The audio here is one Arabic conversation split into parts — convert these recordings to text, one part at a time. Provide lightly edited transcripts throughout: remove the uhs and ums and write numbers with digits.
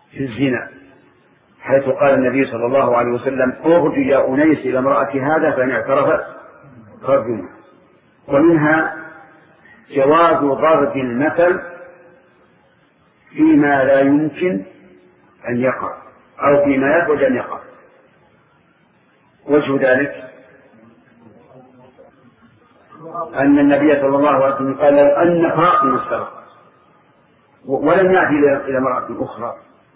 في الزنا، حيث قال النبي صلى الله عليه وسلم: اخرج يا أنيس إلى امرأة هذا فإن اعترفت فارجمها. ومنها جواز ضرب المثل فيما لا يمكن أن يقع أو فيما يخرج أن يقع. وجه ذلك أن النبي صلى الله عليه وسلم قال: لو أن فاطمة سرقت، ولم يأتي إلى امرأة أخرى،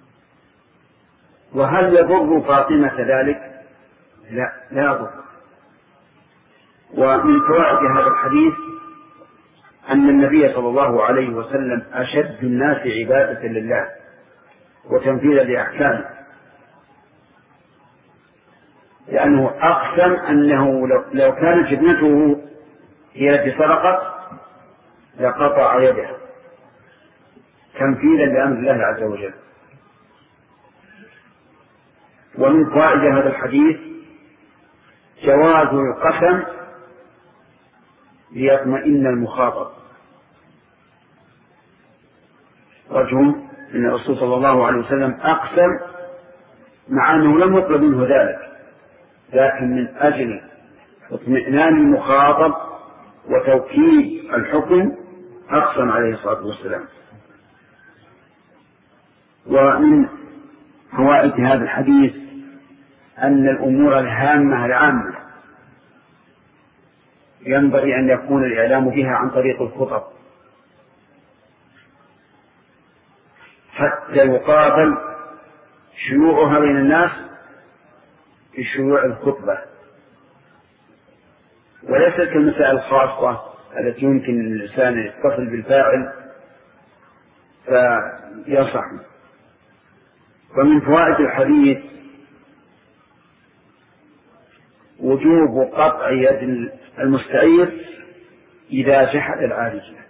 وهل يضر فاطمة ذلك؟ لا يضر. ومن فوائد هذا الحديث أن النبي صلى الله عليه وسلم أشد الناس عبادة لله وتنفيذا لأحكامه، لأنه أقسم أنه لو كانت ابنته هي التي سرقت لقطع يدها تنفيذا لأمر الله عز وجل. ومن فوائد هذا الحديث جواز القسم ليطمئن المخاطب. وجه أن الرسول صلى الله عليه وسلم أقسم مع أنه لم يطلب منه ذلك، لكن من أجل اطمئنان المخاطب وتوكيد الحكم أقسم عليه الصلاة والسلام. ومن فوائد هذا الحديث أن الأمور الهامة العامة ينبغي أن يكون الإعلام بها عن طريق الخطب حتى يقابل شيوعها بين الناس في شيوع الخطبة، وليست كالمسائل الخاصة التي يمكن الإنسان يتصل بالفاعل فيصح. ومن فوائد الحديث وجوب قطع يد المستعير إذا جحد العارية،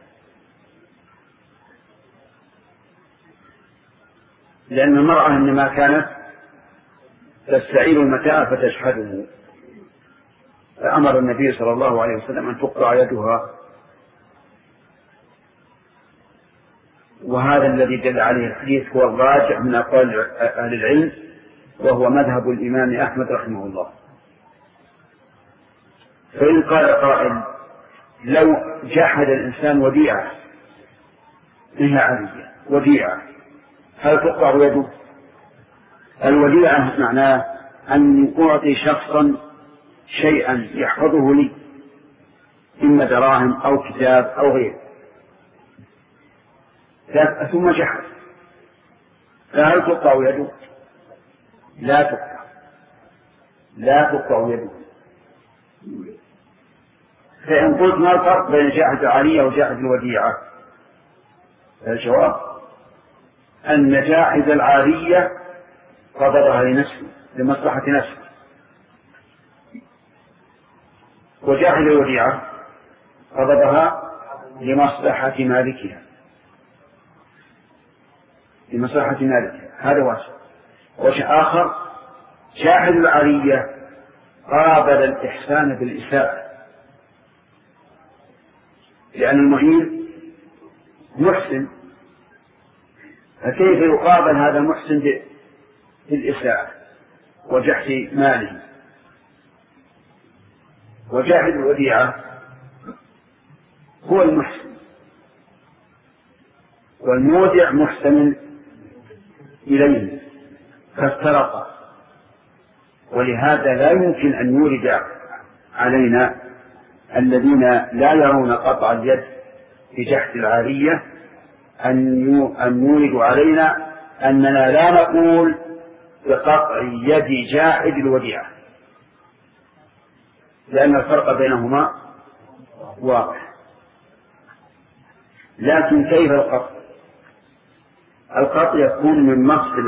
لأن المرأة إنما كانت تستعير المتاع فتجحده، فأمر النبي صلى الله عليه وسلم أن تقطع يدها. وهذا الذي دل عليه الحديث هو الراجح من أقوال أهل العلم، وهو مذهب الإمام أحمد رحمه الله. فإن قال قائل: لو جحد الإنسان وديعة، هي عارية وديعة، هل تقطع يده؟ الوديعة معناه أن أعطي شخصا شيئا يحفظه لي، إما دراهم أو كتاب أو غيره، ثم جحد، فهل تقطع يده؟ لا تقطع يده. فإن قلت ما الفرق بين جاحد العارية وجاحد الوديعة؟ الجواب أن جاحد العارية قبضها لنفسه لمصلحة نفسه، وجاحد الوديعة قبضها لمصلحة مالكها هذا وجه آخر: جاحد العارية قابل الإحسان بالإساءة، لأن المعين محسن، فكيف يقابل هذا المحسن بالإساءة وجحد ماله؟ وجاحد الوديعة هو المحسن، والمودع محسن إليه فافترقا، ولهذا لا يمكن أن يورد علينا الذين لا يرون قطع اليد في جحد العارية أن يوردوا علينا أننا لا نقول بقطع يد جاحد الوديعة، لأن الفرق بينهما واضح. لكن كيف القطع؟ القطع يكون من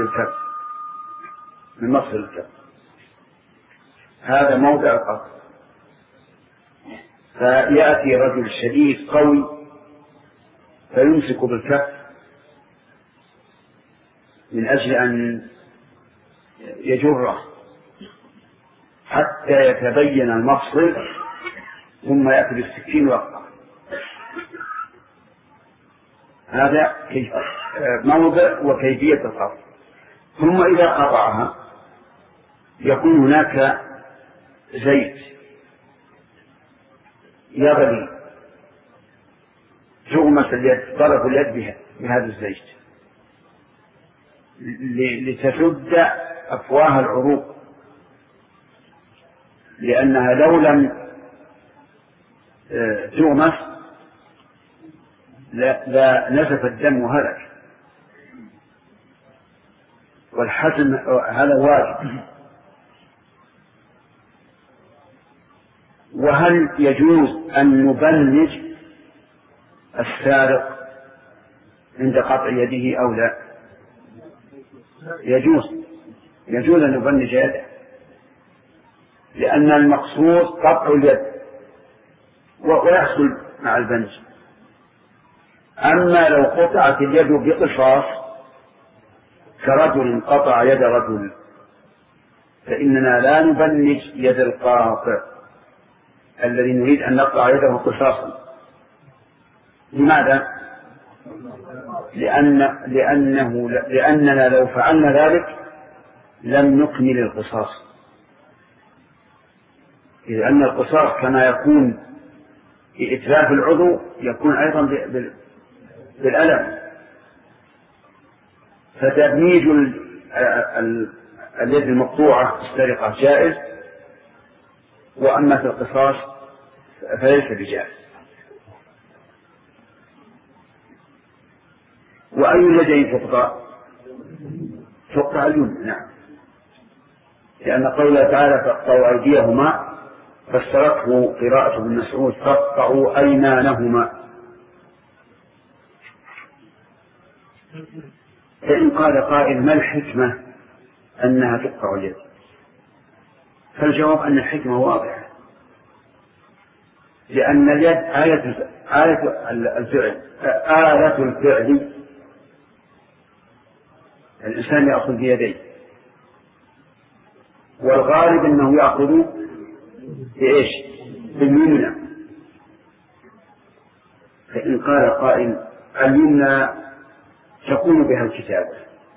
مفصل الكف، هذا موضع القطع. فيأتي رجل شديد قوي فيمسك بالكف من أجل أن يجره حتى يتبين المفصل، ثم يأتي بالسكين ويقطع. هذا موضع وكيفية القطع. ثم إذا قطعها يكون هناك زيت يغلي، تغمس اليد، طرف اليد بهذا الزيت لتسد أفواه العروق، لأنها لو لم تغمس لا نزف الدم وهلك، والحسم هذا واجب. وهل يجوز أن نبنج السارق عند قطع يده أو لا؟ يجوز أن نبنج يده، لأن المقصود قطع اليد ويحصل مع البنج. أما لو قطعت اليد بقصاص كرجل قطع يد رجل فإننا لا نبنج يد القاطع الذي نريد أن نقطع يده قصاصا. لماذا؟ لأننا لو فعلنا ذلك لم نكمل القصاص، إذ أن القصاص كما يكون بإتلاف العضو يكون أيضا بالألم، فتبنيج اليد المقطوعة السرقة جائز، وأما في القصاص فليس بجائز. وأي اليدين تقطع؟ تقطع اليمنى، نعم، لأن قوله تعالى فاقطعوا أيديهما فسرته قراءة ابن مسعود فاقطعوا أيمانهما. فإن قال قائل ما الحكمة أنها تقطع اليد؟ فالجواب أن الحكمة واضحة، لأن اليد آلة الفعل، الإنسان يأخذ بيديه، والغالب أنه يأخذ بإيش؟ باليمنى. فإن قال قائل اليمنى تكون بها الكتابة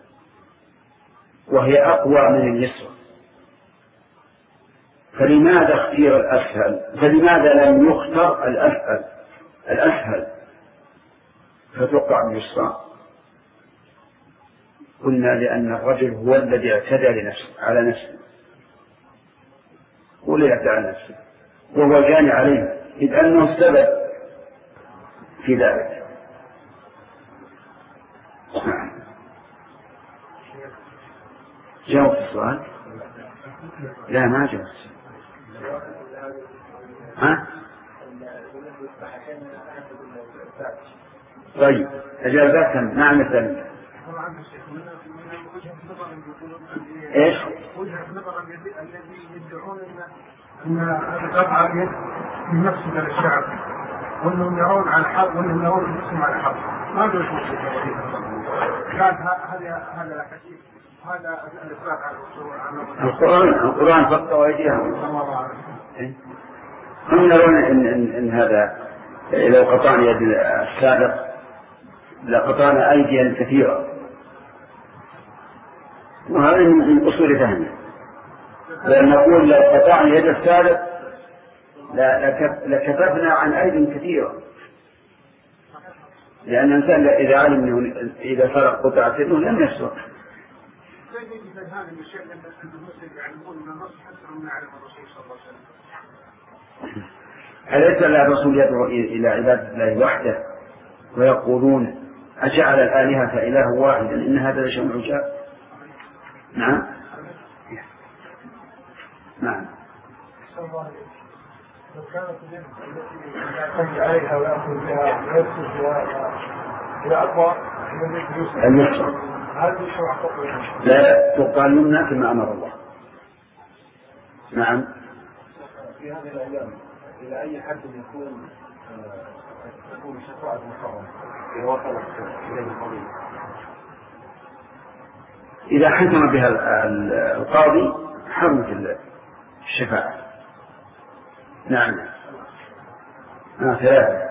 وهي أقوى من اليسرى، فلماذا اختير الأسهل؟ فلماذا لم يختر الأسهل فتقع باليسرى؟ قلنا لأن الرجل هو الذي اعتدى على نفسه، هو الذي اعتدى على نفسه وهو جاني عليه، إذ أنه السبب في ذلك. جاوب السؤال؟ لا ما جاوب. ها؟ طيب أجابة كم؟ نعم مثلا إيش؟ وجهة نظر الذي يدعون أن قطع اليد من مفسدة للشعب، وأنهم يرون على الحق، وأنهم يرون المسلم على الحق. ما أدري شو كان هذا حديث، هذا الإطلاق على القرآن فقط أيديهم. هم يرون إن هذا لو قطعنا يد السابق لقطعنا أيديا كثيرة، وهذا من أصول فهمه. لأن نقول لو قطعنا يد السابق لكففنا عن أيدي كثيرة، لأن الإنسان إذا علم أنه إذا سرق قطعة يده لم يسرق. أليس الرسول يدعو إلى عبادة الله وحده ويقولون أجعل الآلهة إله واحدا إن هذا لشيء عجاب؟ نعم نعم. لو كانت اليد التي يعتمد عليها ويأخذ بها ويرسل بها إلى أقوى اليسرى، هذا يشرع قطعه لا تقطع اليمنى كما أمر الله. نعم. في هذه الأيام إلى أي حد تكون شفاعة محرم إذا وصلت إليه القضية؟ إذا حكم بها القاضي حرمت الشفاعة. نعم. ثلاثة.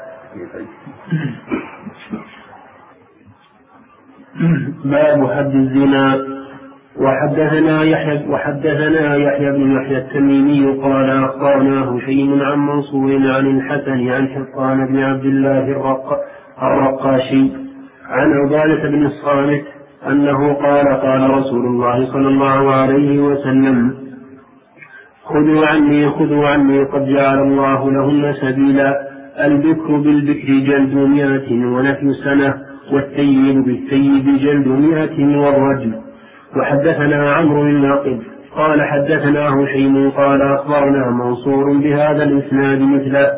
باب حد الزنا. وحدثنا يحيى بن يحيى التميمي قال أخبرنا هشيم عن منصور عن الحسن عن حطان بن عبد الله الرقاشي عن عبادة بن الصامت أنه قال قال رسول الله صلى الله عليه وسلم خذوا عني قد جعل الله لهن سبيلا البكر بالبكر جلد 100 ونفي سنة والثيب بالثيب جلد 100 والرجم. وحدثنا عمرو الناقد قال حدثنا هشيم قال أخبرنا منصور بهذا الإسناد مثله.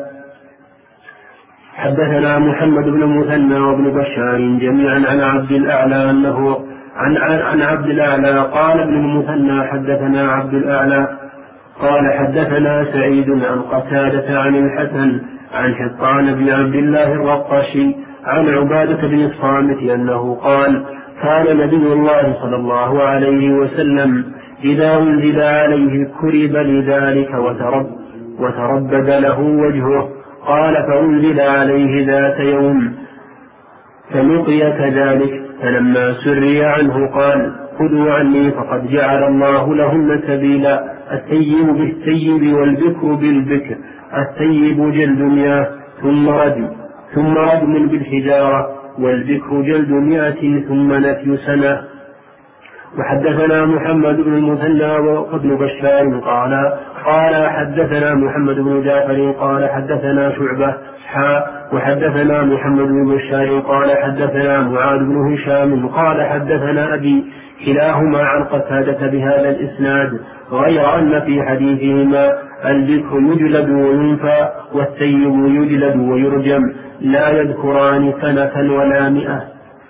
حدثنا محمد بن المثنى وابن بشار جميعا عن عبد الأعلى أنه عن عبد الأعلى قال ابن المثنى حدثنا عبد الأعلى قال حدثنا سعيد عن قتادة عن الحسن عن حطان بن عبد الله الرقاشي عن عبادة بن الصامت أنه قال كان نبي الله صلى الله عليه وسلم إذا أنزل عليه كرب لذلك وتربد له وجهه. قال فأنزل عليه ذات يوم فلقي كذلك فلما سري عنه قال خذوا عني فقد جعل الله لهن سبيلا الثيب بالثيب والبكر بالبكر الثيب جلد 100 ثم رجم بالحجارة والبكر جلد 100 ثم نفي سنة. وحدثنا محمد بن المثنى وابن بشار قال حدثنا محمد بن جعفر قال حدثنا شعبة وحدثنا محمد بن بشار قال حدثنا معاذ بن هشام قال حدثنا أبي كلاهما عن قتادة بهذا الإسناد غير أن في حديثهما البكر يجلد وينفى والثيب يجلد ويرجم لا يذكران سنة ولا 100.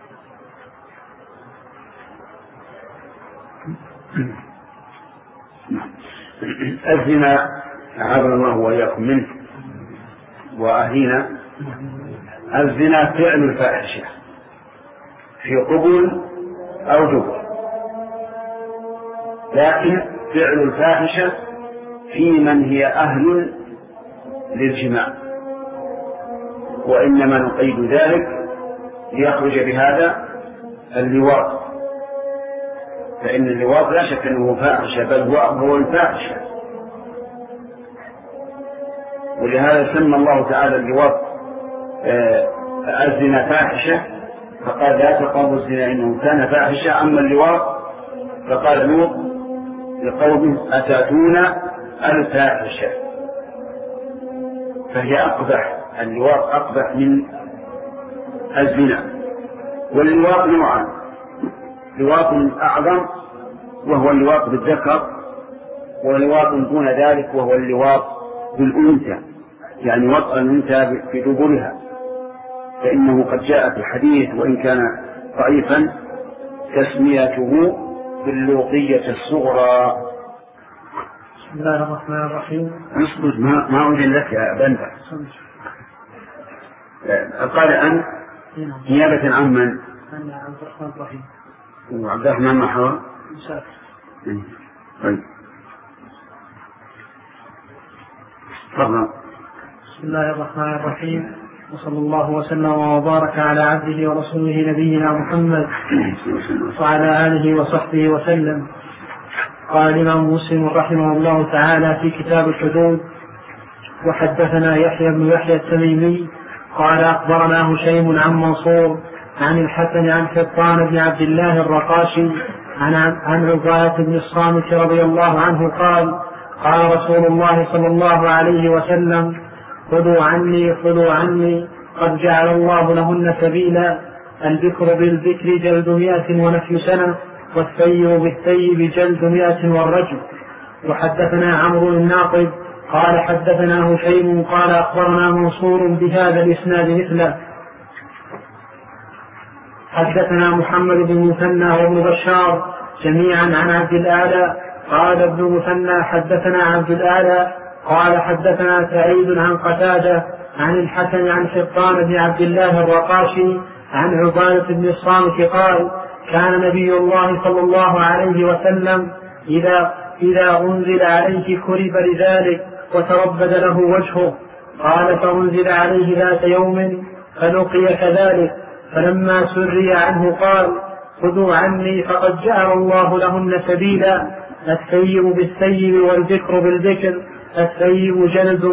الزنا أعاذنا الله وإياكم منه وأهلنا. الزنا فعل الفاحشة في قبل أو دبر، لكن فعل الفاحشة في من هي أهل للجماع، وإنما نقيد ذلك ليخرج بهذا اللواط، فإن اللواط لا شك أنه فاحشة بل هو الفاحشة، ولهذا سمى الله تعالى اللواط الزنا فاحشة فقال لا تقربوا الزنا إنه كان فاحشة. أما اللواط فقال لوط لقومه أتأتون الفاحشة، فهي أقبح، اللواط أقبح من الزنا. واللواط نوعان، لواط أعظم وهو اللواط بالذكر، ولواط دون ذلك وهو اللواط بالأنثى، يعني وطأ الأنثى في دبرها، فإنه قد جاء في الحديث وإن كان ضعيفا تسميته باللوطية الصغرى. بسم الله الرحمن الرحيم. اصبر ما أوجد لك يا بندر. قال أن نيابة عن من؟ عن عبد الرحمن الرحيم. وعبد الرحمن محور مسافر. طيب تفضل. بسم الله الرحمن الرحيم، وصلى الله وسلم وبارك على عبده ورسوله نبينا محمد وعلى آله وصحبه وسلم. قال الإمام مسلم رحمه الله تعالى في كتاب الحدود: وحدثنا يحيى بن يحيى التميمي قال أخبرنا هشيم عن منصور عن الحسن عن حطان بن عبد الله الرقاشي عن عبادة بن الصامت رضي الله عنه قال: قال رسول الله صلى الله عليه وسلم: خذوا عني قد جعل الله لهن سبيلا البكر بالبكر جلد 100 ونفي سنة والثيب بالثيب جلد 100 والرجم. وحدثنا عمرو الناقد قال حدثنا هشيم قال أخبرنا منصور بهذا الإسناد مثله. حدثنا محمد بن المثنى وابن بشار جميعا عن عبد الأعلى قال ابن المثنى حدثنا عبد الأعلى قال حدثنا سعيد عن قتادة عن الحسن عن حطان بن عبد الله الرقاشي عن عبادة بن الصامت قال: كان نبي الله صلى الله عليه وسلم إذا أنزل عليه كرب لذلك وتربد له وجهه. قال: فأنزل عليه ذات يوم فلقي كذلك فلما سري عنه قال: خذوا عني فقد جعل الله لهن سبيلا. الثيب بالثيب والبكر بالبكر. الثيب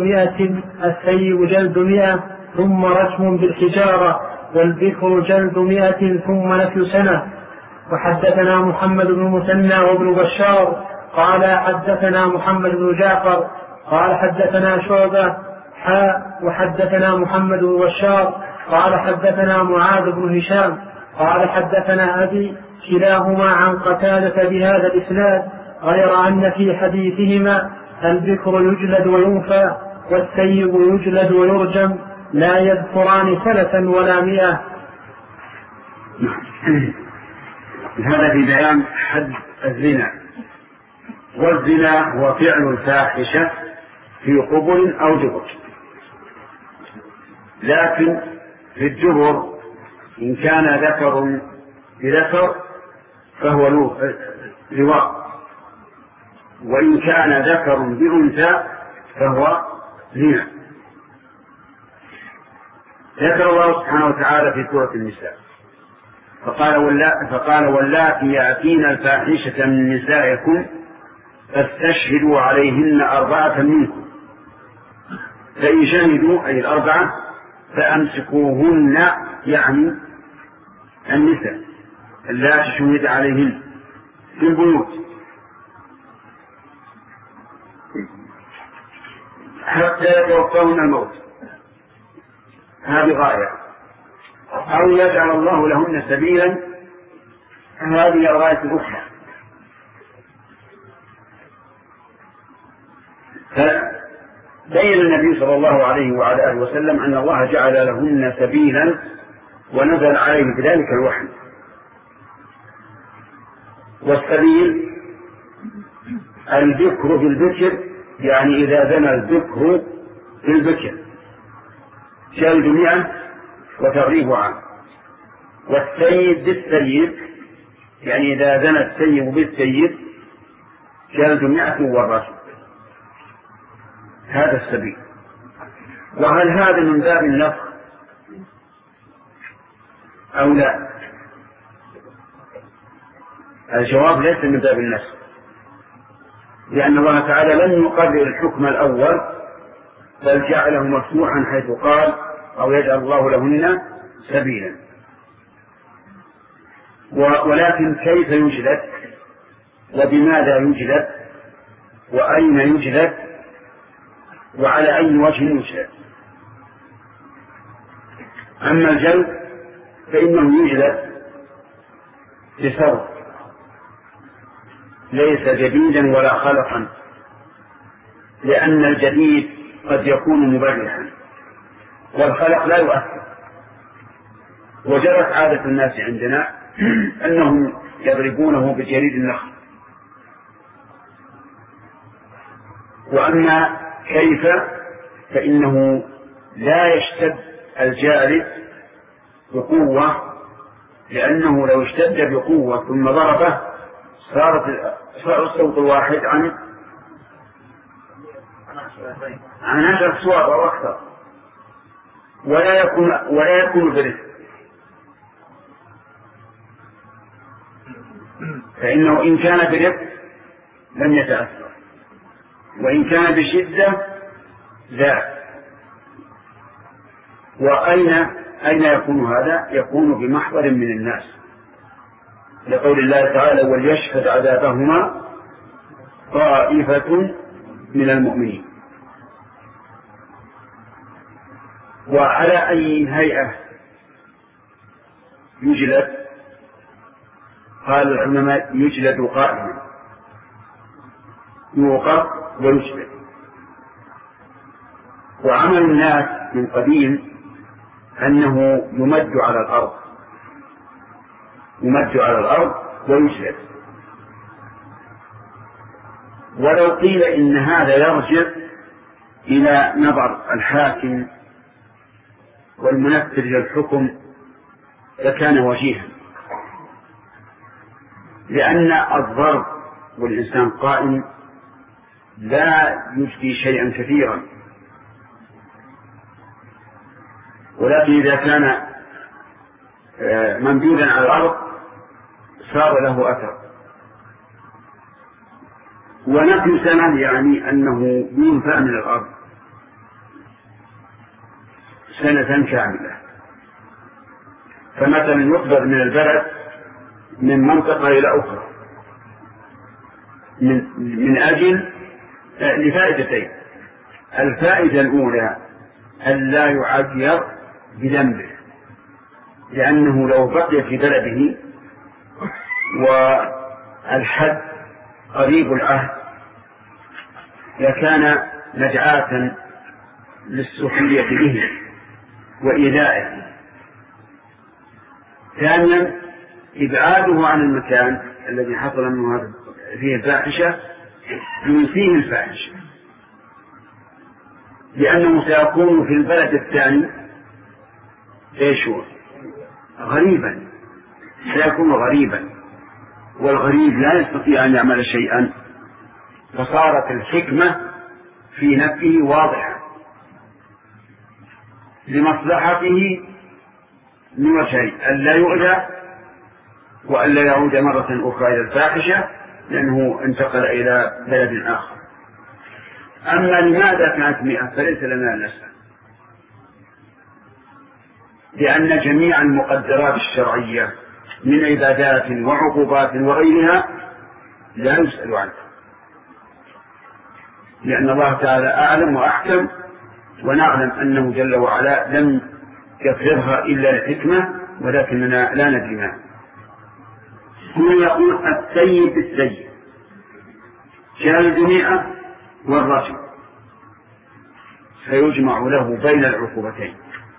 جلد 100 ثم رجم بالحجارة، والبكر جلد 100 ثم نفي سنة. وحدثنا محمد بن المثنى وابن بشار قال حدثنا محمد بن جعفر قال حدثنا شعبة وحدثنا محمد بن بشار قال حدثنا معاذ بن هشام قال حدثنا أبي كلاهما عن قتادة بهذا الإسناد، غير أن في حديثهما البكر يجلد وينفى والثيب يجلد ويرجم، لا يذكران سنة ولا 100. هذا في بيان حد الزنا. والزنا هو فعل الفاحشة في قبل أو دبر، لكن في الدبر إن كان ذكر بذكر فهو لواء، وإن كان ذكر بأنثى فهو زنا. ذكر الله سبحانه وتعالى في سورة النساء فقال واللاتي يأتين الفاحشة من نسائكم فاستشهدوا عليهن 4 منكم، فإن شهدوا أي 4 فأمسكوهن، يعني النساء اللاتي شهد عليهن في البيوت حتى يتوفاهن الموت، هذه غاية، أو يجعل الله لهن سبيلا، هذه الغاية الأخرى. فبين النبي صلى الله عليه وعلى آله وسلم أن الله جعل لهن سبيلا ونزل عليه بذلك الوحي. والسبيل الذكر بالذكر، يعني إذا زنى الذكر بالذكر جلد 100 وتغريب عنه. والسيد بالسيد، يعني إذا زنى السيد بالسيد جلد 100 والرجم. هذا السبيل. وهل هذا من باب النسخ أو لا؟ الجواب ليس من باب النسخ، لأن الله تعالى لم يقرر الحكم الأول بل جعله مفتوحا حيث قال أو يجعل الله لهن سبيلا. ولكن كيف يجلد وبماذا يجلد وأين يجلد وعلى أي وجه يجلد؟ أما الجلد فإنه يجلد بصوت ليس جديدا ولا خلقا، لأن الجديد قد يكون مبرحا والخلق لا يؤثر. وجرت عادة الناس عندنا أنهم يضربونه بجريد النخل. وأما كيف فإنه لا يشتد الجارد بقوة، لأنه لو اشتد بقوة ثم ضربه صار الصوت الواحد عن 10 أصوات أو أكثر، ولا يكون برفق، فإنه إن كان برفق لم يتأثر، وإن كان بشدة زاد. وأين يكون هذا؟ يكون بمحضر من الناس، لقول الله تعالى وليشهد عذابهما طائفة من المؤمنين. وعلى أي هيئة يجلد؟ قال العلماء يجلد قائما، يوقف ويجلد. وعمل الناس من قديم أنه يمد على الأرض ويجلد. ولو قيل إن هذا يرجع إلى نظر الحاكم والمنفذ للحكم لكان وجيها، لأن الضرب والإنسان قائم لا يجدي شيئا كثيرا، ولكن إذا كان ممدودا على الأرض صار له أثر. ونفي سنة يعني أنه ينفى من الأرض سنة كاملة. فمثلا يقدر من البلد من منطقة إلى أخرى من أجل لفائدتين: الفائدة الأولى أن لا يعير بذنبه، لأنه لو بقي في بلده والحد قريب العهد لكان مدعاة للسخرية به وإيذائه. ثانيا إبعاده عن المكان الذي حصل منه فيه الفاحشة ينسيه الفاحشة، لأنه سيكون في البلد الثاني غريبا، سيكون غريبا، والغريب لا يستطيع أن يعمل شيئا. فصارت الحكمة في نفسه واضحة لمصلحته من وجهين: ألا يؤذى وألا يعود مرة أخرى إلى الفاحشة لأنه انتقل إلى بلد آخر. أما لماذا كانت 100 فليس لنا أن نسأل، لأن جميع المقدرات الشرعية من عبادات وعقوبات وغيرها لا يسأل عنها، لأن الله تعالى أعلم وأحكم، ونعلم أنه جل وعلا لم يفرضها إلا لحكمة، ولكننا لا ندري ما. هو يقول السيد بالسيد جلد 100 والرجم، فيجمع له بين العقوبتين: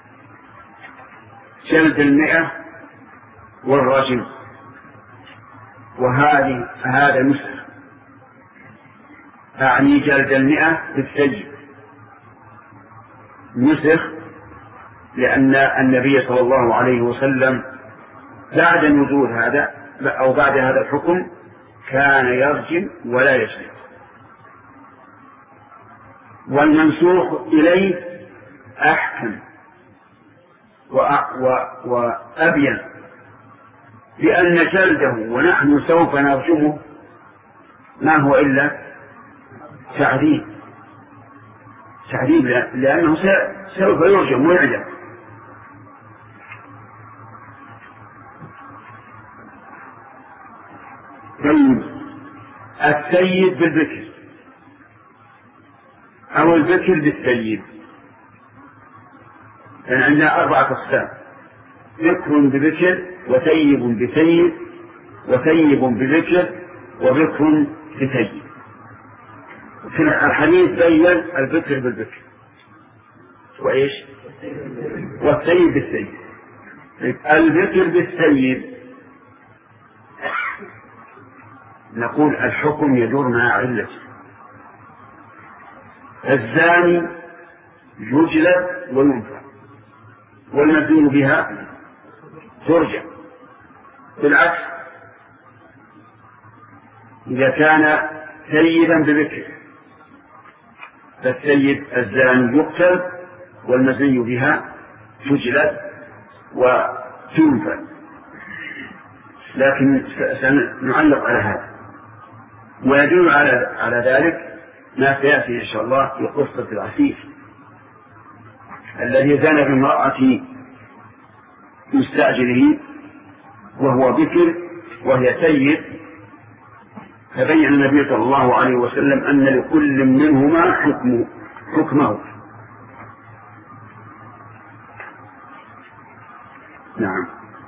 جلد 100 والرجم. هذا نسخ، أعني جلد 100 بالسيد نسخ، لأن النبي صلى الله عليه وسلم بعد نزول هذا أو بعد هذا الحكم كان يرجم ولا يجلد. والمنسوخ إليه أحكم وأبين، لأن جلده ونحن سوف نرجمه ما هو إلا تعذيب، لأنه سوف يرجم ويعدم. طيب، السيد بالذكر أو الذكر بالسيد، يعني عندنا 4 أقسام: ذكر بذكر، وسيب بسيد، وسيب بذكر، وذكر بسيد. في الحديث بين الذكر بالذكر وإيش؟ والسيد بالسيد. الذكر بالسيد نقول الحكم يدور مع علته. الزاني يجلد وينفى، والمزين بها ترجع. بالعكس إذا كان سيدا بذكر فالسيد الزاني يقتل والمزي بها تجلد وتنفى. لكن سنعلق على هذا، ويدل على ذلك ما سيأتي إن شاء الله في قصة العفيف الذي زنى بامرأة مستأجره وهو بكر وهي سيد، فبين النبي صلى الله عليه وسلم أن لكل منهما حكمه. نعم.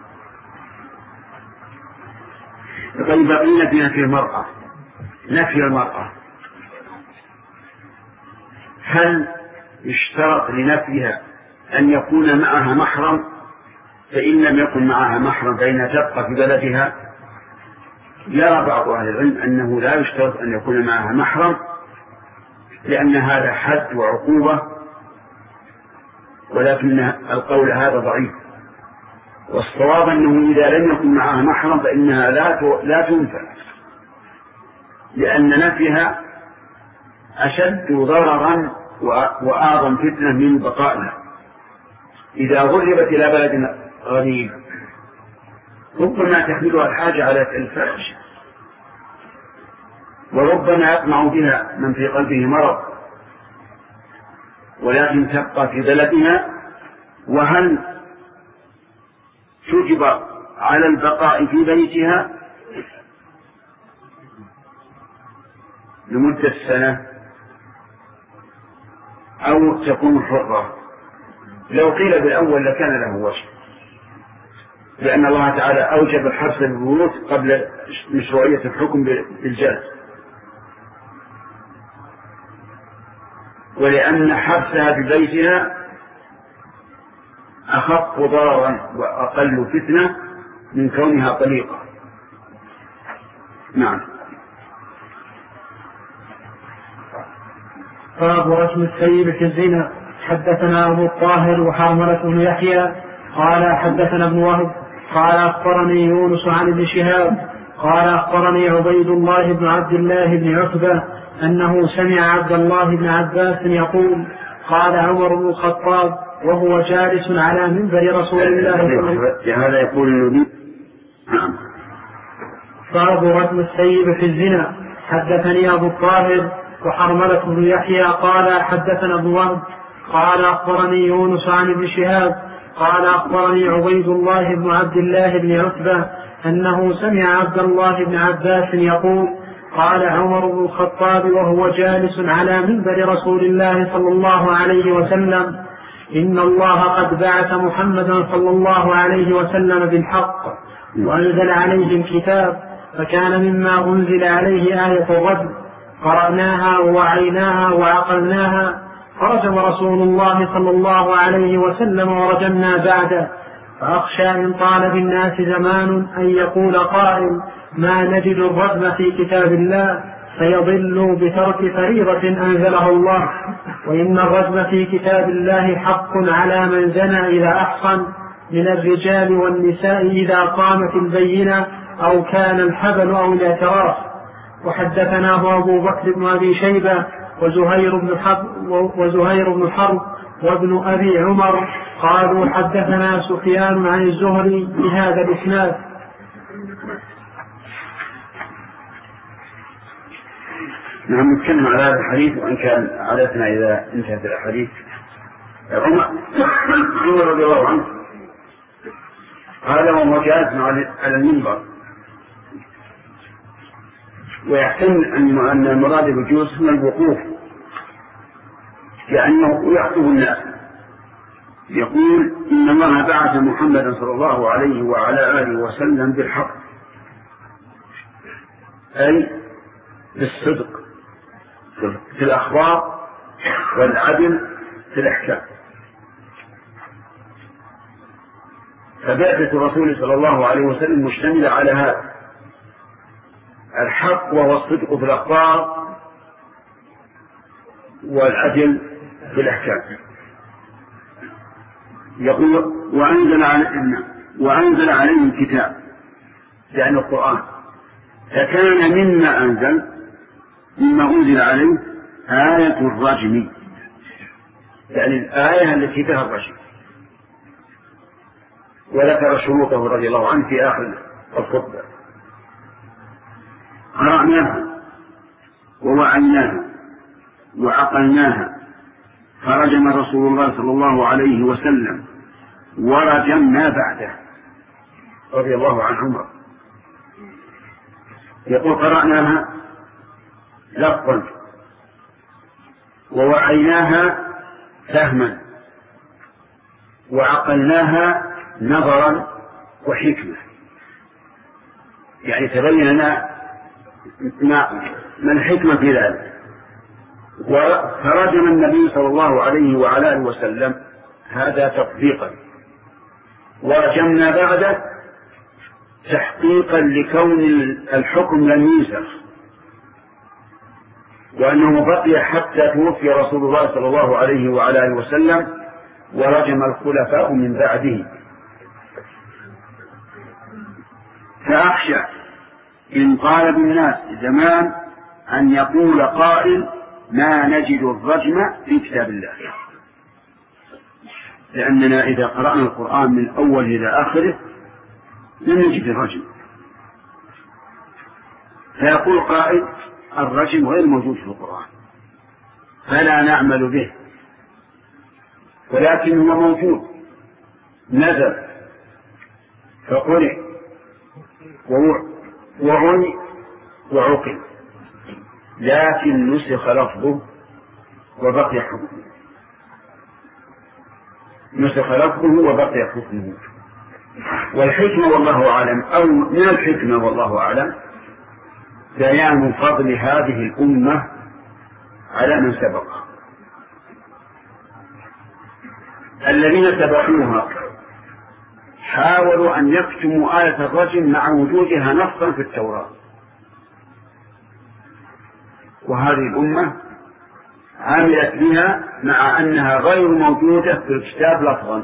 طيب، بقينا في نفي المرأة. نفي المرأة هل يشترط لنفيها أن يكون معها محرم؟ فإن لم يكن معها محرم فإنها تبقى في بلدها. يرى بعض أهل العلم أنه لا يشترط أن يكون معها محرم، لأن هذا حد وعقوبة، ولكن القول هذا ضعيف. والصواب أنه إذا لم يكن معها محرم فإنها لا تنفع، لأن نفيها أشد ضررا وأعظم فتنة من بقائها. إذا غربت إلى بلد غريب ربما تحملها الحاجة على الفحش، وربما يطمع بها من في قلبه مرض، ولكن تبقى في بلدها. وهل تجبر على البقاء في بيتها لمدة سنة أو تكون حرة؟ لو قيل بالأول لكان له وجه، لأن الله تعالى أوجب حبس البيوت قبل مشروعية الحكم بالجلد، ولأن حبسها في بيتها أخف ضررا وأقل فتنة من كونها طليقة. نعم. باب رجم السيب في الزنا. حدثنا أبو الطاهر وحرملة بن يحيى قال حدثنا ابن وهب قال أخبرني يونس عن ابن شهاب قال أخبرني عبيد الله بن عبد الله بن عتبة أنه سمع عبد الله بن عباس يقول قال عمر بن الخطاب وهو جالس على منبر رسول الله صلى الله عليه وسلم هذا يقول النبي. باب رجم السيب في الزنا. حدثني أبو الطاهر وحرملة بن يحيى قال حدثنا ابن وهب قال أخبرني يونس عن ابن شهاب قال أخبرني عبيد الله بن عبد الله بن عتبة أنه سمع عبد الله بن عباس يقول قال عمر بن الخطاب وهو جالس على منبر رسول الله صلى الله عليه وسلم إن الله قد بعث محمدا صلى الله عليه وسلم بالحق وأنزل عليه الكتاب، فكان مما أنزل عليه آية الرجم قرأناها ووعيناها وعقلناها، فرجم رسول الله صلى الله عليه وسلم ورجمنا بعده. فأخشى إن طال بالناس زمان أن يقول قائل ما نجد الرجم في كتاب الله فيضل بترك فريضة أنزلها الله، وإن الرجم في كتاب الله حق على من زنى إذا أحصن من الرجال والنساء إذا قامت البينة أو كان الحبل أو الاعتراف. وحدثناه أبو بكر بن أبي شيبة وزهير بن حرب وابن أبي عمر قالوا حدثنا سفيان عن الزهري بهذا الإسناد. نحن نتكلم على هذا الحديث، وإن كان عادتنا إذا انتهت الأحاديث. عمر رضي الله عنه قال وهو جالس على المنبر، ويحتمل أن المراد بالجلوس من الوقوف، لأنه يخطب الناس يقول إن الله بعث محمدا صلى الله عليه وعلى آله وسلم بالحق، أي بالصدق في الأخبار والعدل في الأحكام. فبعثة الرسول صلى الله عليه وسلم مشتملة على هذا الحق، وهو الصدق في الأخبار والعدل في الأحكام. يقول وأنزل عليه الكتاب، يعني القرآن، فكان مما أنزل عليه آية الرجم، يعني الآية التي فيها الرجم، وذكر شروطه رضي الله عنه في آخر الخطبة. قرأناها ووعيناها وعقلناها، فرجم رسول الله صلى الله عليه وسلم ورجمنا بعده رضي الله عن عمر. يقول قرأناها لفظا ووعيناها فهما وعقلناها نظرا وحكمة، يعني تبين لنا ما الحكمة في ذلك. فرجم النبي صلى الله عليه وعلى آله وسلم هذا تطبيقا، ورجمنا بعده تحقيقا لكون الحكم لم ينسخ، وأنه بقي حتى توفي رسول الله صلى الله عليه وعلى آله وسلم، ورجم الخلفاء من بعده. فأخشى إن قال بالناس زمان أن يقول قائل ما نجد الرجم في كتاب الله، لأننا إذا قرأنا القرآن من أول إلى آخره لم نجد الرجم. فيقول قائل الرجم غير موجود في القرآن فلا نعمل به، ولكن هو موجود، نزل فقرئ وعني وعقل، لكن نسخ لفظه وبقي حكمه، نسخ لفظه وبقي حكمه. والحكمة والله أعلم، أو من الحكمة والله أعلم، بيان فضل هذه الأمة على من سبق. الذين سبقوها حاولوا أن يكتموا آية الرجم مع وجودها نصا في التوراة، وهذه الأمة عملت بها مع أنها غير موجودة في الكتاب لفظا.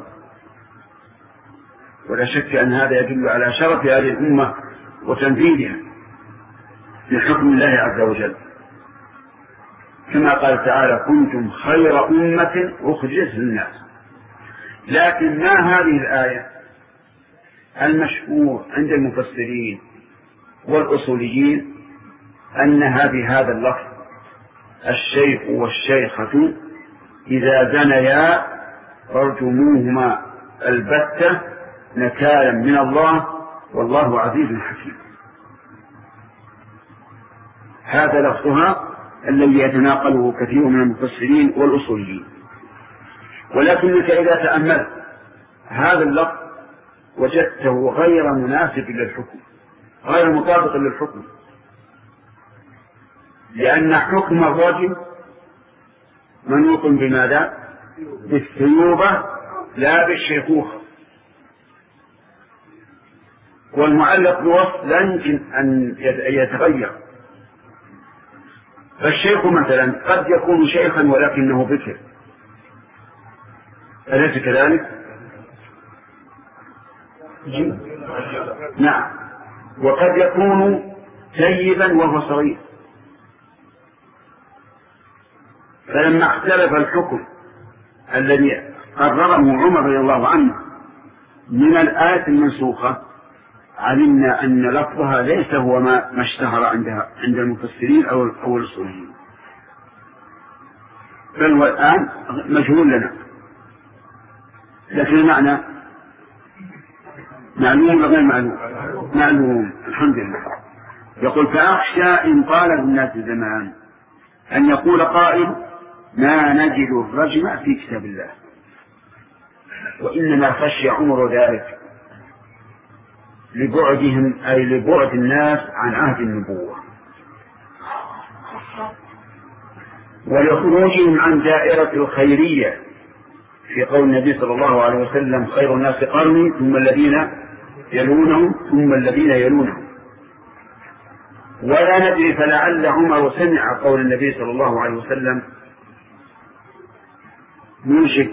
ولا شك أن هذا يدل على شرف هذه الأمة وتنفيذها لحكم الله عز وجل، كما قال تعالى كنتم خير أمة أخرجت للناس. لكن ما هذه الآية؟ المشهور عند المفسرين والأصوليين أنها بهذا اللفظ: الشيخ والشيخة إذا زنيا فارجموهما البتة نكالا من الله والله عزيز حكيم. هذا لفظها الذي يتناقله كثير من المفسرين والأصوليين. ولكنك إذا تأملت هذا اللفظ وجدته غير مناسب للحكم، غير مطابق للحكم، لأن حكم الرجم منوط بماذا؟ بالثيوبة لا بالشيخوخة. والمعلق بوصف لا يمكن أن يتغير. فالشيخ مثلا قد يكون شيخا ولكنه بكر، أليس كذلك؟ نعم. وقد يكون سيبا وهو صغير. فلما اختلف الحكم الذي قرره عمر رضي الله عنه من الآية المنسوخة علمنا أن لفظها ليس هو ما اشتهر عند المفسرين أو الأصوليين، بل هو الآن مجهول لنا. لكن المعنى معلوم وغير معلوم؟ معلوم الحمد لله. يقول فأخشى إن طال بالناس زمان أن يقول قائل ما نجد الرجم في كتاب الله، وإنما خشي عمر ذلك لبعدهم أي لبعد الناس عن عهد النبوة ولخروجهم عن دائرة الخيرية في قول النبي صلى الله عليه وسلم خير الناس قرني ثم الذين يلونهم ثم الذين يلونهم. ولا ندري فلعل عمر سمع قول النبي صلى الله عليه وسلم يوشك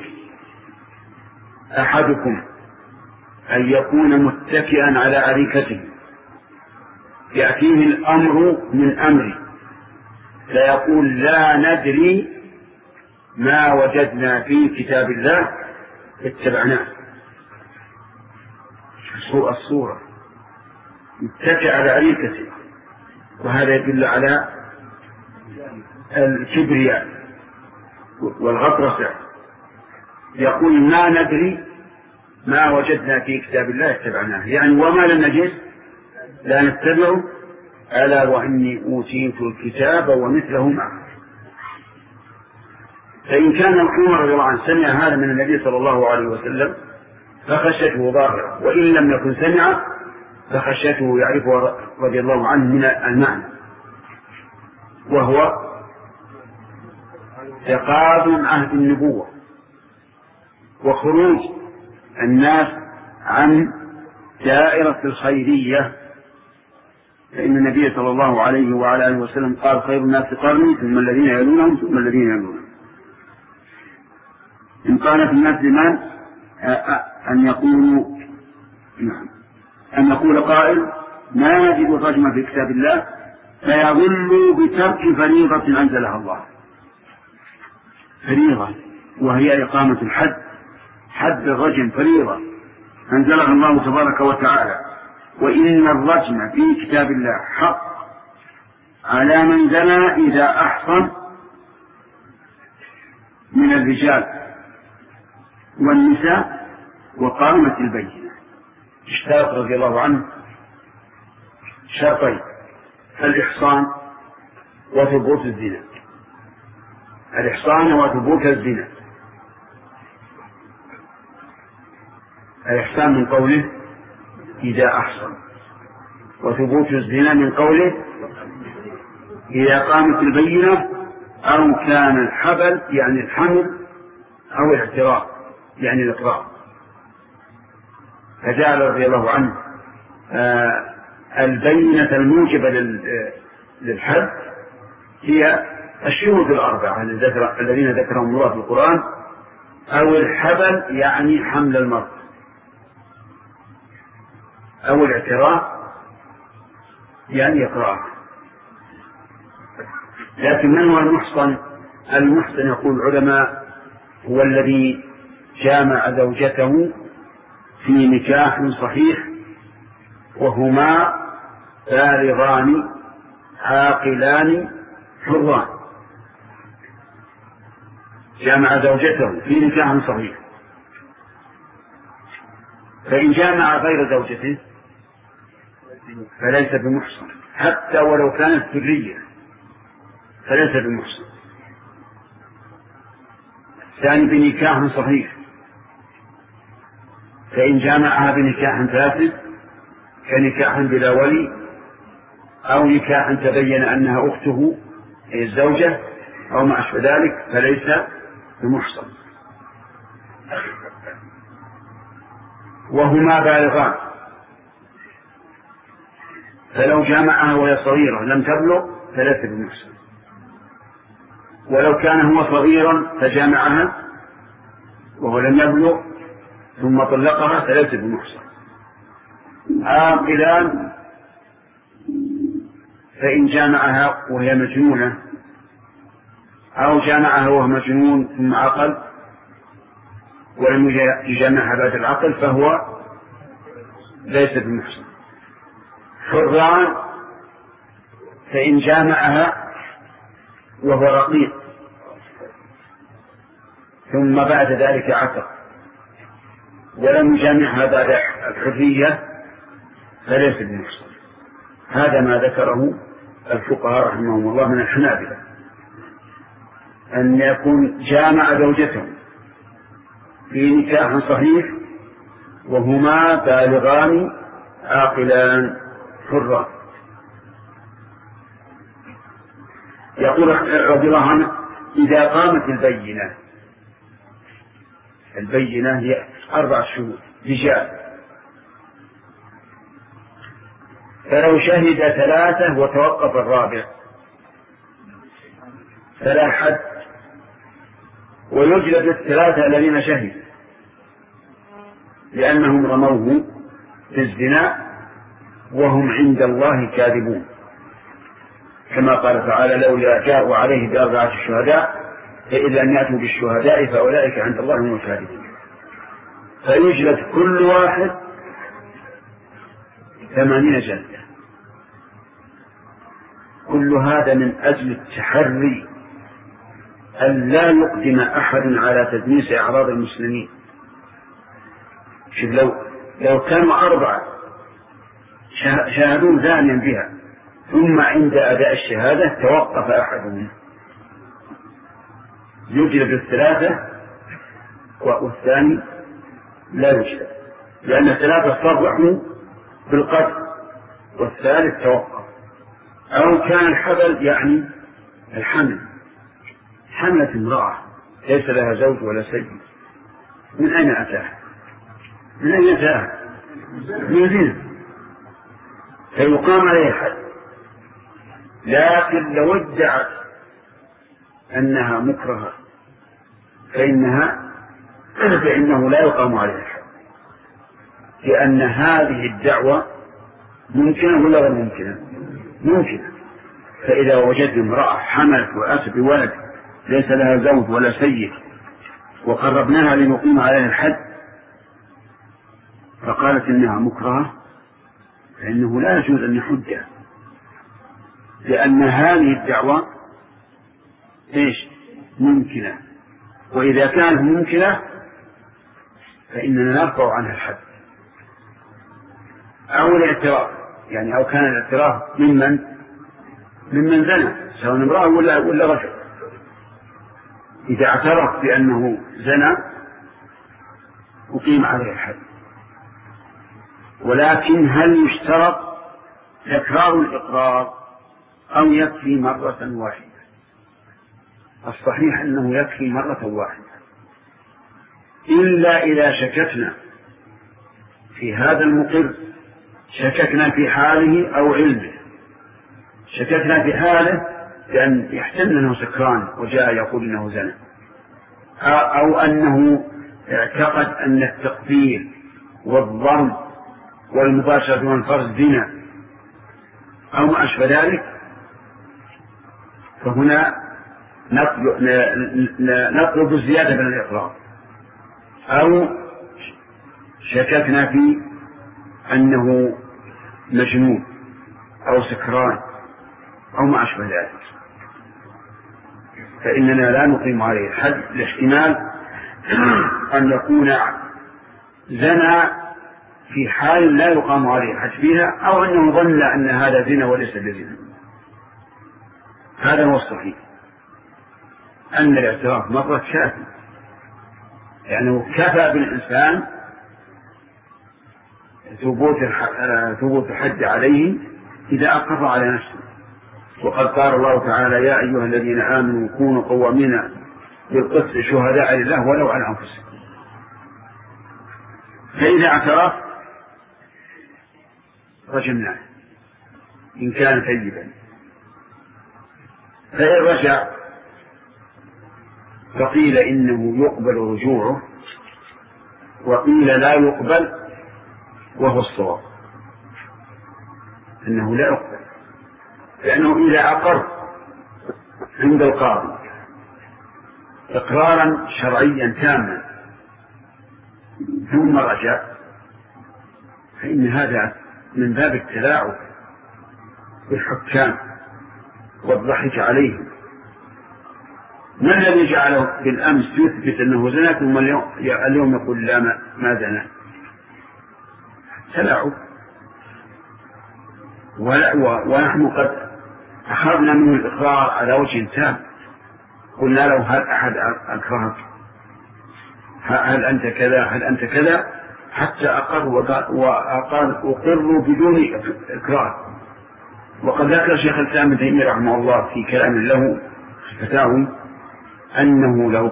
أحدكم أن يكون متكئا على أريكته يأتيه الأمر من أمري فيقول لا ندري ما وجدنا في كتاب الله اتبعناه. سوء الصورة متكئ على أريكته، وهذا يدل على الكبرياء والغطرسة. يقول ما ندري ما وجدنا في كتاب الله اتبعناه، يعني وما لم نجد لا نتبعه، ألا وإني أوتيت الكتاب ومثله معه. فإن كان عمر رضي الله عنه سمع هذا من النبي صلى الله عليه وسلم فخشيته ظاهرة، وإن لم يكن سمع فخشيته يعرفه رضي الله عنه من المعنى، وهو تقادم عهد النبوة وخروج الناس عن دائرة الخيرية. فإن النبي صلى الله عليه وعلى آله وسلم قال خير الناس قرني ثم الذين يلونهم ثم الذين يلونهم. إن كان في الناس زمان أن يقول قائل ما نجد الرجم في كتاب الله فيظل بترك فريضة أنزلها الله، فريضة وهي إقامة الحد، حد الرجم فريضة أنزلها الله تبارك وتعالى، وإن الرجم في كتاب الله حق على من زنى إذا أحصن من الرجال والنساء وقامت البينة. اشترط رضي الله عنه شرطين: الإحصان وثبوت الزنا. الإحصان وثبوت الزنا. الإحصان من قوله إذا أحصن، وثبوت الزنا من قوله إذا قامت البينة أو كان الحبل يعني الحمل أو الاعتراف يعني الإقرار. فجعل رضي الله عنه البينة الموجبة للحد هي الشهود الأربعة الذين ذكرهم الله في القرآن، أو الحبل يعني حمل المرض، أو الاعتراف يعني إقرار. لكن من هو المحصن؟ المحصن يقول العلماء هو الذي جامع زوجته في نكاح صحيح وهما بالغان عاقلان حران. جامع زوجته في نكاح صحيح، فإن جامع غير زوجته فليس بمحصن، حتى ولو كانت سرية فليس بمحصن. الثاني بنكاح صحيح، فإن جامعها بنكاح فاسد كنكاح بلا ولي أو نكاح تبين أنها أخته أي الزوجة أو ما أشبه ذلك فليس بمحصن. وهما بالغان، فلو جامعها وهي صغيرة لم تبلغ فليس بمحصن، ولو كان هو صغيرا فجامعها وهو لم يبلغ ثم طلقها فليس بمحصن. عاقلان، فإن جامعها وهي مجنونة أو جامعها وهو مجنون ثم عقل ولم يجامعها بعد العقل فهو ليس بمحصن. حران، فإن جامعها وهو رقيق ثم بعد ذلك عتق ولم يجامعها بعد الحرية فليس بمحصن. هذا ما ذكره الفقهاء رحمهم الله من الحنابلة، أن يكون جامع زوجته في نكاح صحيح وهما بالغان عاقلان حران. يقول رضي الله عنه إذا قامت البينة هي 4 شهود رجال، فلو شهد 3 وتوقف الرابع فلا حد، ويجلد 3 الذين شهدوا لأنهم رموه في الزنا وهم عند الله كاذبون، كما قال تعالى لولا جاءوا عليه ب4 شهداء فإن لم يأتوا بالشهداء فأولئك عند الله هم الكاذبون. فيجلد كل واحد 80 جلدة. كل هذا من أجل التحري أن لا يقدم أحد على تدنيس أعراض المسلمين. شوف لو كانوا 4 شاهدون زانيا بها ثم عند أداء الشهادة توقف أحدهم يجلد 3 والثاني لا يجلد، لأن 3 صرحوا بالقتل والثالث توقف. أو كان الحبل يعني الحمل، حملة امرأة ليس لها زوج ولا سيد، من أين أتاها؟ من زنا، فيقام عليه حد. لكن لو ادعت أنها مكرهة فإنه لا يقام عليه حد، لأن هذه الدعوة ممكنة ولا غير ممكنة؟ ممكنة. فإذا وجدت امرأة حملت وأتت بولد ليس لها زوج ولا سيد وقربناها لنقيم عليها الحد فقالت إنها مكرهة فإنه لا يجوز أن يحجه، لأن هذه الدعوة ممكنة، وإذا كانت ممكنة فإننا نرفع عنها الحد. أو الاعتراف، يعني أو كان الاعتراف ممن زنى، سواء امرأة ولا رجل، إذا اعترف بأنه زنى أقيم عليه الحد. ولكن هل يشترط تكرار الإقرار أو يكفي مرة واحدة؟ الصحيح أنه يكفي مرة واحدة، إلا إذا شككنا في هذا المقر، شككنا في حاله أو علمه. شككنا في حاله لأن يحتمل أنه سكران وجاء يقول إنه زنى، أو أنه اعتقد أن التقبيل والضم والمباشرة والفرج زنا أو ما أشبه ذلك، فهنا نطلب الزيادة من الإقرار. أو شككنا في أنه مجنون أو سكران أو ما أشبه ذلك، فإننا لا نقيم عليه الحد، لاحتمال أن يكون زنى في حال لا يقام عليه الحد فيها، أو أنه ظن أن هذا زنا وليس بزنا. هذا هو الصحيح، أن الاعتراف مرة كافي، يعني كفى بالإنسان ثبوت الحد عليه إذا أقر على نفسه. وقد قال الله تعالى: يا أيها الذين آمنوا كونوا قوامين بالقسط شهداء لله ولو على أنفسكم. فإذا اعترف رجمناه إن كان ثيبا، فإن رجع فقيل إنه يقبل رجوعه، وقيل لا يقبل، وهو الصواب إنه لا يقبل، لأنه إذا أقر عند القاضي إقرارا شرعيا تاما ثم رجع، فإن هذا من باب التلاعب بالحكام والضحك عليهم. ما الذي جعله بالأمس يثبت أنه زنا ثم اليوم يقول لا ما زنا؟ تلاعب. ونحن قد أخذنا منه الإقرار على وجه تام، قلنا له: هل أحد أكرهك؟ هل أنت كذا؟ هل أنت كذا؟ حتى أقر وقال أقر بدون إكراه. وقد ذكر شيخ الإسلام ابن تيمية رحمه الله في كلام له في الفتاوي أنه لو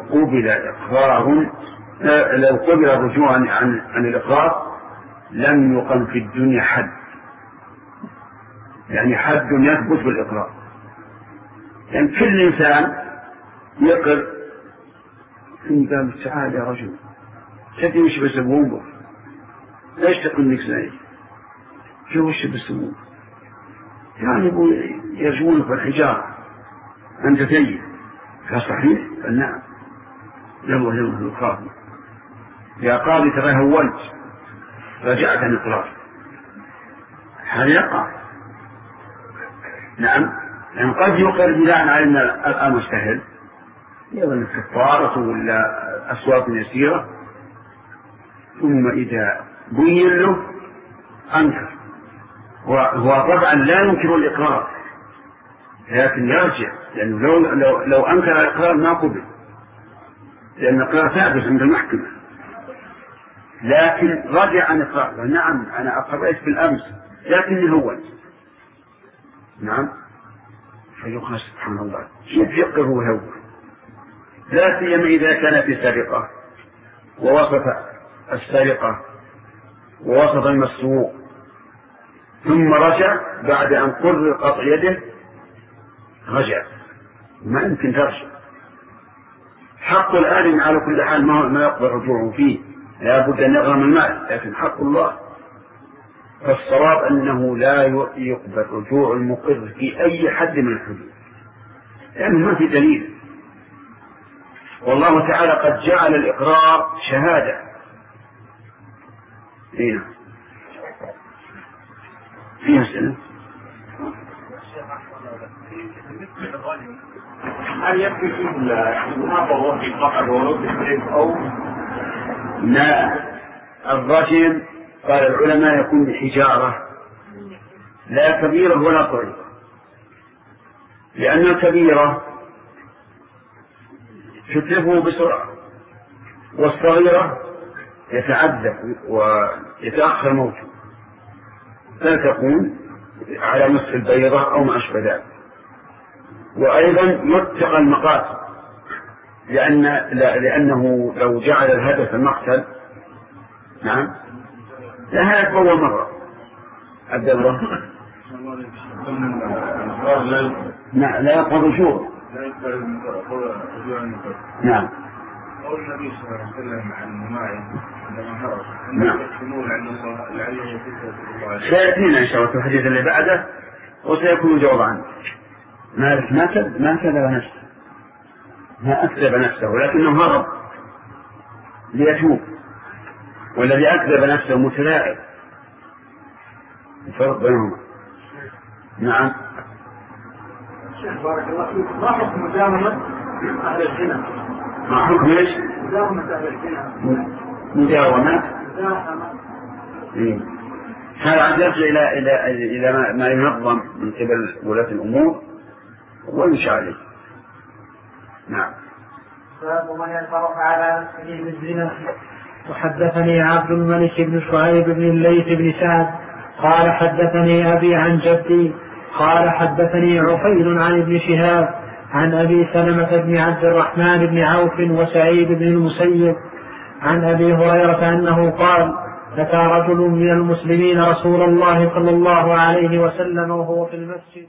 قبل الرجوع عن الإقرار لم يقم في الدنيا حد، يعني حد يثبت بالإقرار. يعني كل إنسان يقر في باب تعالى يا رجل تدري وش بيسوون بك؟ ليش تقول لك زي شو وش بيسوون؟ يعني يرجمونك بالحجارة أنت تجي. فصحيح؟ نعم. يلا القاضي: يا قاضي ترى هولت رجعت عن إقرار. هذا يقع. نعم، يعني قد يقر بناء على أن الأمر سهل، يظن الكفارة ولا أصوات يسيرة، ثم إذا بين له أنكر. هو طبعا لا ينكر الإقرار، لكن يرجع، لأنه لو أنكر الإقرار ما قبل، لأن الإقرار ثابت عند المحكمة. لكن رجع عن إقرار: نعم أنا أقريت بالأمس لكني هولت. نعم. فيقال سبحان الله كيف يقر ويهول؟ لا سيما إذا كان في سرقة ووصف السرقة ووصف المسروق ثم رجع بعد أن قرر قطع يده، رجع، ما يمكن ترجع. حق الآدم على كل حال ما يقبل رجوعه فيه، لا بد أن يغرم المال، لكن حق الله. فالصواب أنه لا يقبل رجوع المقر في أي حد من الحدود، لأنه ما في دليل. والله تعالى قد جعل الإقرار شهادة. هنا فيها أسئلة؟ هل يكفي في المناظرة في القطع والرد أو لا، الرجم قال العلماء يكون بحجارة لا كبيرة ولا صغيرة، لأن الكبيرة تتلفه بسرعة والصغيرة يتعذب ويتأخر موته، لا تكون على نصف البيضة أو ما أشبه ذلك. وأيضا يتقى المقاتل، لأنه لو جعل الهدف المقتل نعم لا يتطور مرة الدورة لا يقضي شهور. نعم. قول النبي صلى الله عليه وسلم عن الماعن عندما هرب نعم. يكتمون عن الله العلي سيأتينا إن شاء الله في الحديث اللي بعده وسيكون جواب عنه. مالك ما كذب نفسه، ما أكذب نفسه، ولكنه هرب ليتوب، والذي أكذب نفسه متلاعب، الفرق بينهما. نعم. بارك الله فيك، ما حكم مجاملة أهل الزنا؟ ما حكم ايش؟ مجاومة أهل الزنا. مجاومات. هذا عاد يرجع إلى ما ينظم من قبل ولاة الأمور ويمشي عليه. نعم. باب من ينفرح على سبيل الزنا. وحدثني عبد الملك بن شعيب بن الليث بن سعد قال حدثني أبي عن جدي قال حدثني عقيل عن ابن شهاب عن أبي سلمة بن عبد الرحمن بن عوف وسعيد بن المسيب عن أبي هريرة أنه قال: أتى رجل من المسلمين رسول الله صلى الله عليه وسلم وهو في المسجد